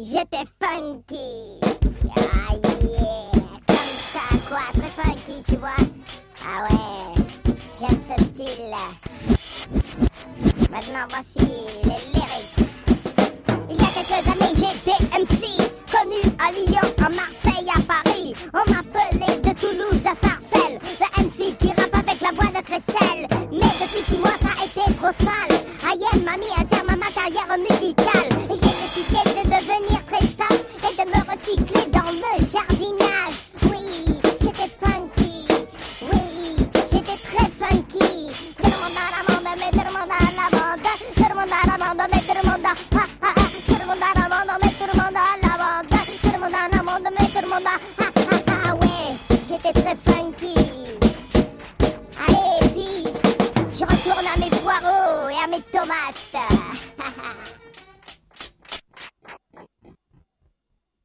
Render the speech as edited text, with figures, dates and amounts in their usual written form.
J'étais funky. Ah yeah. Comme ça, quoi. Très funky, tu vois. Ah ouais. J'aime ce style. Maintenant, voici les lyrics. Il y a quelques années, j'étais MC, connu à Lyon.